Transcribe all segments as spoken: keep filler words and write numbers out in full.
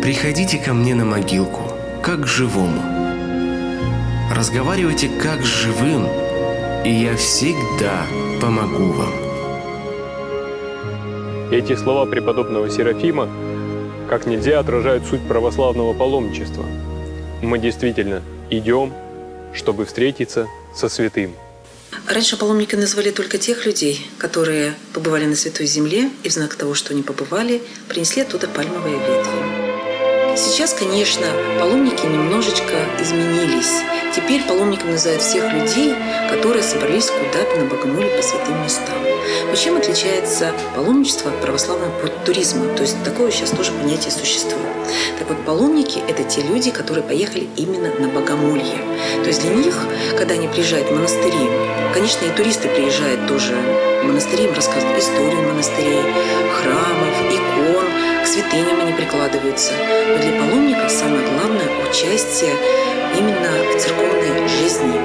Приходите ко мне на могилку, как к живому. Разговаривайте как с живым, и я всегда помогу вам. Эти слова преподобного Серафима как нельзя отражают суть православного паломничества. Мы действительно идем, чтобы встретиться со святым. Раньше паломниками называли только тех людей, которые побывали на Святой Земле, и в знак того, что они побывали, принесли оттуда пальмовые ветви. Сейчас, конечно, паломники немножечко изменились. Теперь паломниками называют всех людей, которые собрались куда-то на богомолье по святым местам. Но чем отличается паломничество от православного туризма? То есть такое сейчас тоже понятие существует. Так вот, паломники – это те люди, которые поехали именно на богомолье. То есть для них, когда они приезжают в монастыри, конечно, и туристы приезжают тоже в монастыри, им рассказывают историю монастырей, храмов, икон, к святыням они прикладываются. Но для паломников самое главное – участие именно в церковной жизни.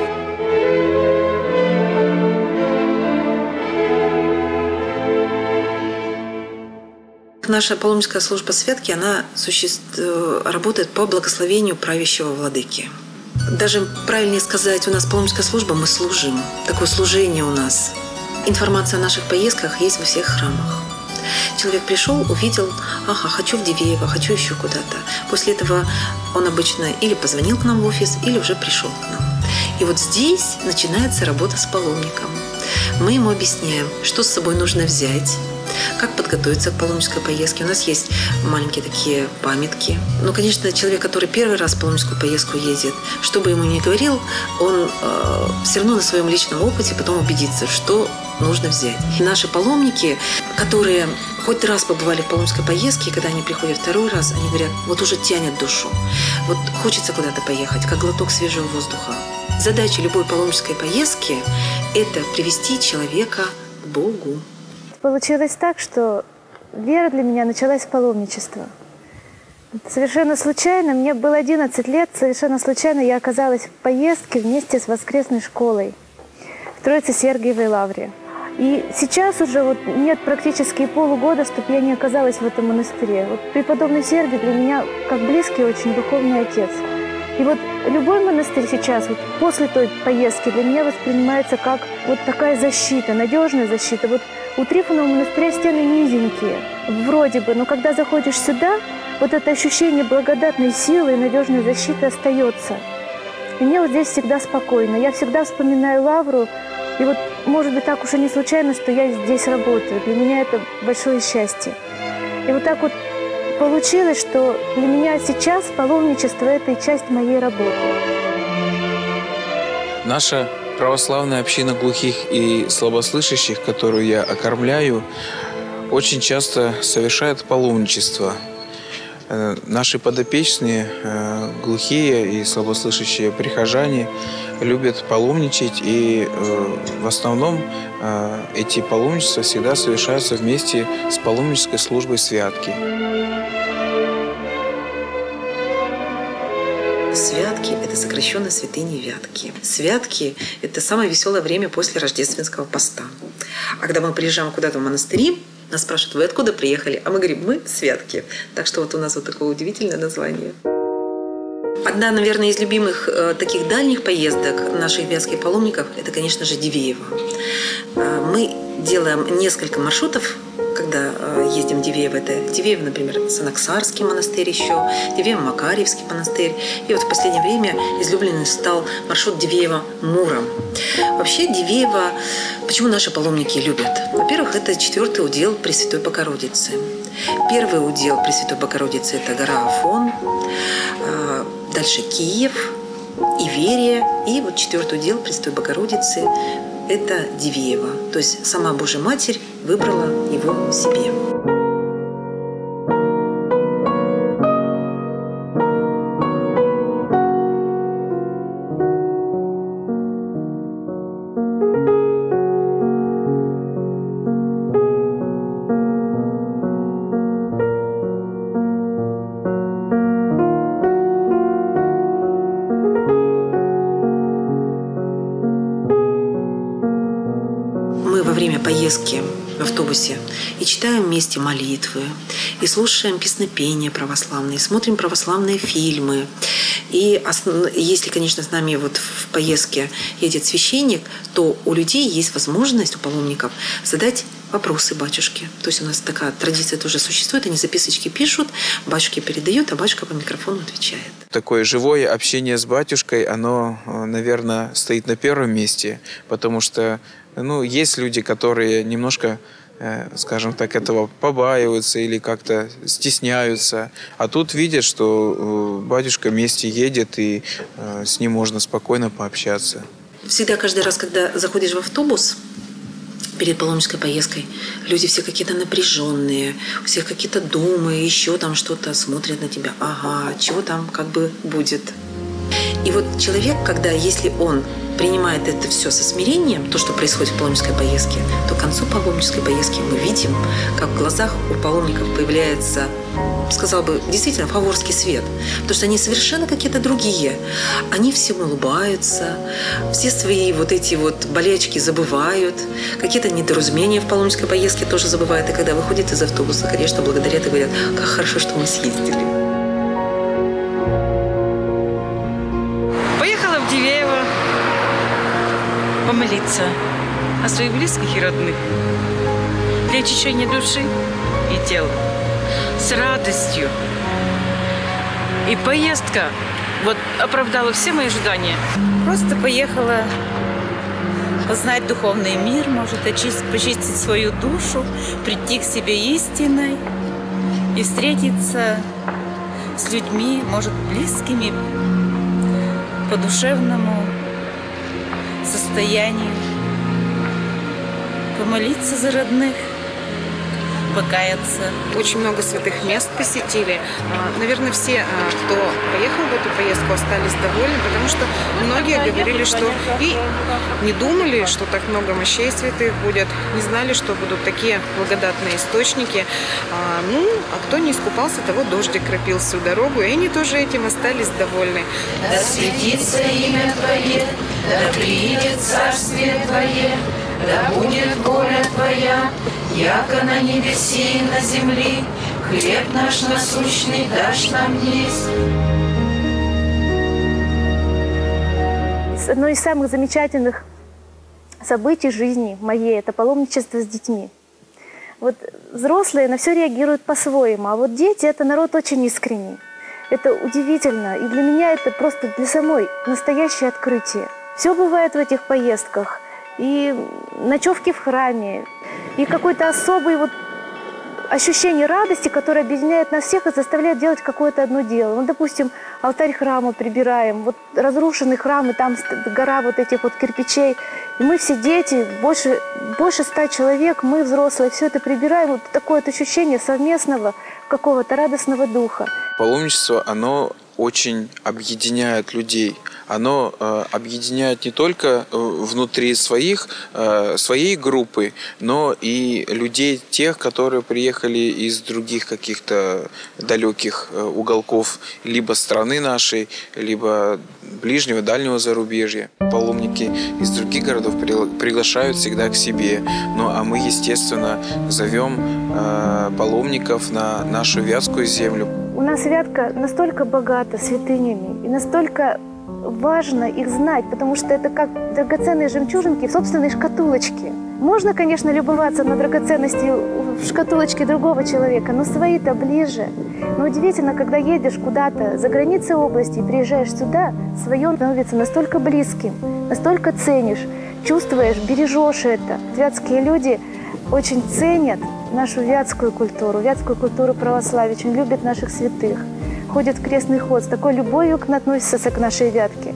Наша паломническая служба святки, она существует, работает по благословению правящего владыки. Даже правильнее сказать, у нас паломническая служба, мы служим. Такое служение у нас. Информация о наших поездках есть во всех храмах. Человек пришел, увидел, ага, хочу в Дивеево, хочу еще куда-то. После этого он обычно или позвонил к нам в офис, или уже пришел к нам. И вот здесь начинается работа с паломником. Мы ему объясняем, что с собой нужно взять, как подготовиться к паломнической поездке. У нас есть маленькие такие памятки. Но, конечно, человек, который первый раз в паломническую поездку едет, что бы ему ни говорил, он э, все равно на своем личном опыте потом убедится, что нужно взять. И наши паломники, которые хоть раз побывали в паломнической поездке, и когда они приходят второй раз, они говорят, вот уже тянет душу, вот хочется куда-то поехать, как глоток свежего воздуха. Задача любой паломнической поездки – это привести человека к Богу. Получилось так, что вера для меня началась с паломничества. Совершенно случайно, мне было одиннадцать лет, совершенно случайно я оказалась в поездке вместе с воскресной школой в Троице-Сергиевой лавре. И сейчас уже вот нет практически полугода, чтобы я не оказалась в этом монастыре. Вот преподобный Сергий для меня как близкий очень духовный отец. И вот любой монастырь сейчас, вот после той поездки, для меня воспринимается как вот такая защита, надежная защита. Вот у Трифонова монастыря стены низенькие, вроде бы, но когда заходишь сюда, вот это ощущение благодатной силы и надежной защиты остается. И мне вот здесь всегда спокойно. Я всегда вспоминаю лавру, и вот, может быть, так уж и не случайно, что я здесь работаю. Для меня это большое счастье. И вот так вот получилось, что для меня сейчас паломничество – это и часть моей работы. Наша православная община глухих и слабослышащих, которую я окормляю, очень часто совершает паломничество. Наши подопечные, глухие и слабослышащие прихожане, любят паломничать, и в основном эти паломничества всегда совершаются вместе с паломнической службой святки. Святки – это сокращенно святыни Вятки. Святки – это самое веселое время после рождественского поста. А когда мы приезжаем куда-то в монастыри, нас спрашивают, вы откуда приехали? А мы говорим, мы святки. Так что вот у нас вот такое удивительное название. Одна, наверное, из любимых э, таких дальних поездок наших вятских паломников – это, конечно же, Дивеево. Э, мы делаем несколько маршрутов, когда э, ездим в Дивеево. Это Дивеево, например, Санаксарский монастырь еще, Дивеево-Макарьевский монастырь. И вот в последнее время излюбленным стал маршрут Дивеево-Муром. Вообще Дивеево, почему наши паломники любят? Во-первых, это четвертый удел Пресвятой Богородицы. Первый удел Пресвятой Богородицы – это гора Афон, э, дальше Киев, Иверия, и вот четвертый удел Пресвятой Богородицы – это Дивеево. То есть сама Божья Матерь выбрала его себе. Во время поездки в автобусе и читаем вместе молитвы, и слушаем песнопения православные, смотрим православные фильмы. И если, конечно, с нами вот в поездке едет священник, то у людей есть возможность, у паломников, задать вопросы батюшке. То есть у нас такая традиция тоже существует. Они записочки пишут, батюшке передают, а батюшка по микрофону отвечает. Такое живое общение с батюшкой, оно, наверное, стоит на первом месте, потому что ну, есть люди, которые немножко, скажем так, этого побаиваются или как-то стесняются. А тут видят, что батюшка вместе едет, и с ним можно спокойно пообщаться. Всегда, каждый раз, когда заходишь в автобус, перед паломнической поездкой, люди все какие-то напряженные, у всех какие-то думы, еще там что-то, смотрят на тебя. Ага, чего там как бы будет. И вот человек, когда, если он принимает это все со смирением, то, что происходит в паломнической поездке, то к концу паломнической поездки мы видим, как в глазах у паломников появляется, сказал бы, действительно фаворский свет. Потому что они совершенно какие-то другие. Они всем улыбаются, все свои вот эти вот болячки забывают, какие-то недоразумения в паломнической поездке тоже забывают. И когда выходят из автобуса, конечно, благодарят и говорят, как хорошо, что мы съездили. Поехала в Дивеево помолиться о своих близких и родных, для очищения души и тела, с радостью. И поездка вот оправдала все мои ожидания. Просто поехала познать духовный мир, может, очистить, почистить свою душу, прийти к себе истиной и встретиться с людьми, может, близкими по душевному состоянию, помолиться за родных, покаяться. Очень много святых мест посетили. Наверное, все, кто поехал в эту поездку, остались довольны, потому что многие говорили, что и не думали, что так много мощей святых будет, не знали, что будут такие благодатные источники. Ну, а кто не искупался, того дождик кропил всю дорогу, и они тоже этим остались довольны. Да светится имя Твое, да приидет царствие Твое, да будет воля Твоя, яко на небеси и на земли, хлеб наш насущный дашь нам днесь. Одно из самых замечательных событий жизни моей – это паломничество с детьми. Вот взрослые на все реагируют по-своему, а вот дети – это народ очень искренний. Это удивительно, и для меня это просто для самой настоящее открытие. Все бывает в этих поездках. И ночевки в храме, и какое-то особое вот ощущение радости, которое объединяет нас всех и заставляет делать какое-то одно дело. Ну, допустим, алтарь храма прибираем, вот разрушенный храм, и там гора вот этих вот кирпичей. И мы все дети, больше, больше ста человек, мы взрослые, все это прибираем. Вот такое вот ощущение совместного какого-то радостного духа. Паломничество, оно очень объединяет людей. Оно э, объединяет не только э, внутри своих, э, своей группы, но и людей, тех, которые приехали из других каких-то далеких э, уголков либо страны нашей, либо ближнего, дальнего зарубежья. Паломники из других городов приглашают всегда к себе. Ну а мы, естественно, зовем э, паломников на нашу Вятскую землю. У нас Вятка настолько богата святынями и настолько важно их знать, потому что это как драгоценные жемчужинки в собственной шкатулочке. Можно, конечно, любоваться на драгоценности в шкатулочке другого человека, но свои-то ближе. Но удивительно, когда едешь куда-то за границей области и приезжаешь сюда, свое становится настолько близким, настолько ценишь, чувствуешь, бережешь это. Вятские люди очень ценят нашу вятскую культуру, вятскую культуру православия, очень любят наших святых. Ходят в крестный ход, с такой любовью относятся к нашей Вятке.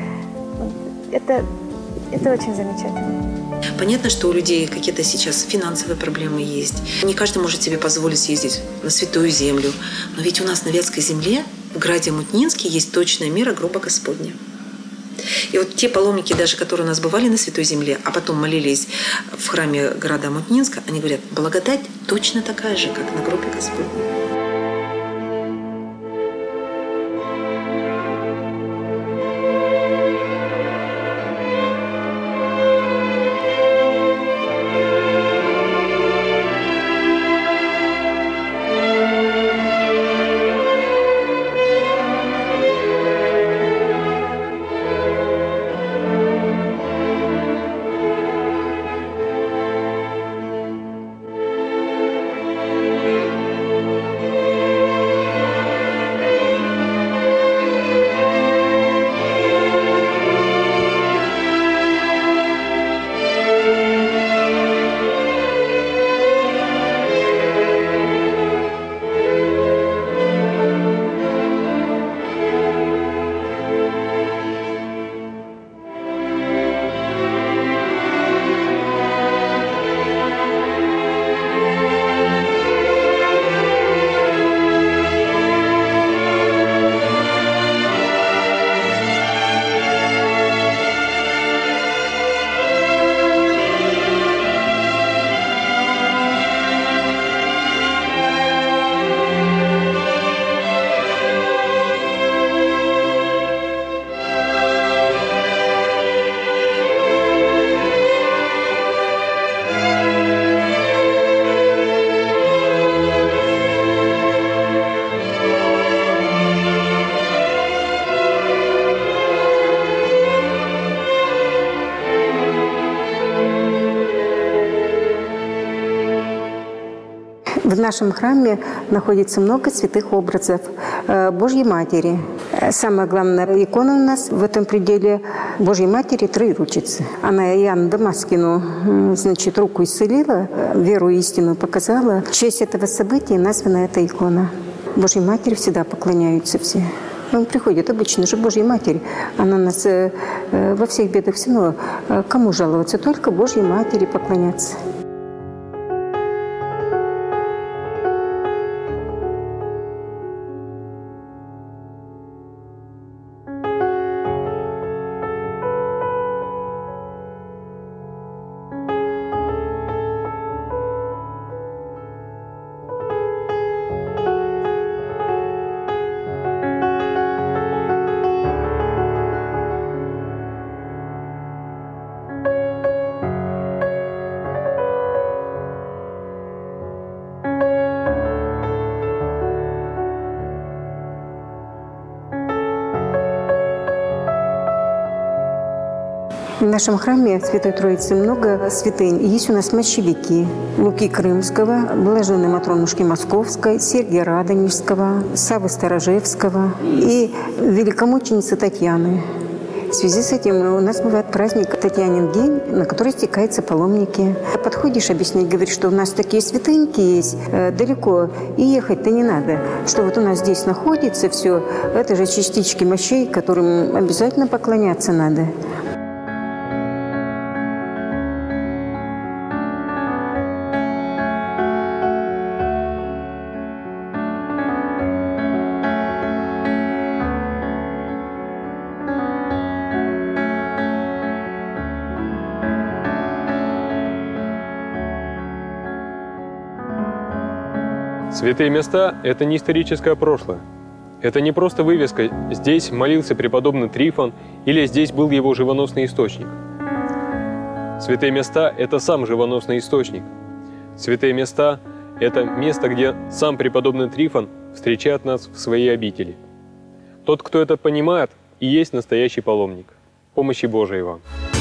Это, это очень замечательно. Понятно, что у людей какие-то сейчас финансовые проблемы есть. Не каждый может себе позволить съездить на Святую Землю. Но ведь у нас на Вятской земле, в граде Мутнинске, есть точная мера гроба Господня. И вот те паломники, даже которые у нас бывали на Святой Земле, а потом молились в храме города Мутнинска, они говорят, благодать точно такая же, как на гробе Господня. нашем храме находится много святых образов Божьей Матери. Самая главная икона у нас в этом пределе Божьей Матери Троеручицы. Она Иоанну Дамаскину, значит, руку исцелила, веру и истину показала. В честь этого события названа эта икона. Божьей Матери всегда поклоняются все. Он приходит обычно же Божьей Матери. Она нас э, э, во всех бедах все равно. Э, кому жаловаться? Только Божьей Матери поклоняться. В нашем храме Святой Троицы много святынь. Есть у нас мощевики Луки Крымского, Блаженной Матронушки Московской, Сергия Радонежского, Саввы Сторожевского и великомученицы Татьяны. В связи с этим у нас бывает праздник Татьянин день, на который стекаются паломники. Подходишь объяснить, говоришь, что у нас такие святыньки есть, э, далеко, и ехать-то не надо. Что вот у нас здесь находится все, это же частички мощей, которым обязательно поклоняться надо. Святые места – это не историческое прошлое. Это не просто вывеска «здесь молился преподобный Трифон» или «здесь был его живоносный источник». Святые места – это сам живоносный источник. Святые места – это место, где сам преподобный Трифон встречает нас в своей обители. Тот, кто это понимает, и есть настоящий паломник. Помощи Божией вам!